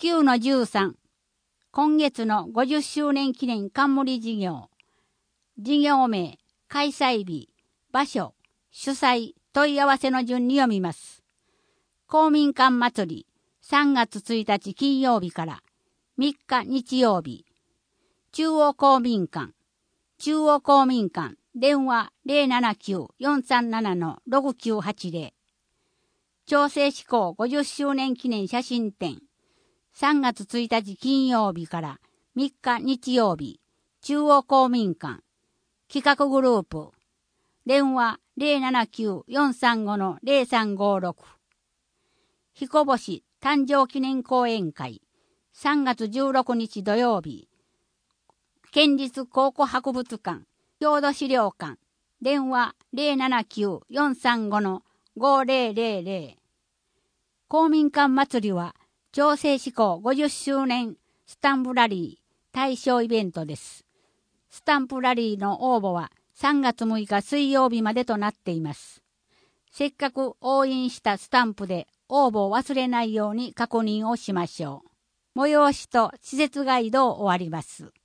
9-13、今月の50周年記念冠事業。事業名、開催日、場所、主催、問い合わせの順に読みます。公民館祭り、3月1日金曜日から3日日曜日。中央公民館。中央公民館。電話 079-437-6980。調整施行50周年記念写真展。3月1日金曜日から3日日曜日。中央公民館。企画グループ。電話 079-435-0356。彦星誕生記念講演会。3月16日土曜日。県立考古博物館。郷土資料館。電話 079-435-5000。公民館祭りは、調整施行50周年スタンプラリー対象イベントです。スタンプラリーの応募は3月6日水曜日までとなっています。せっかく押印したスタンプで応募を忘れないように確認をしましょう。催しと施設ガイドを終わります。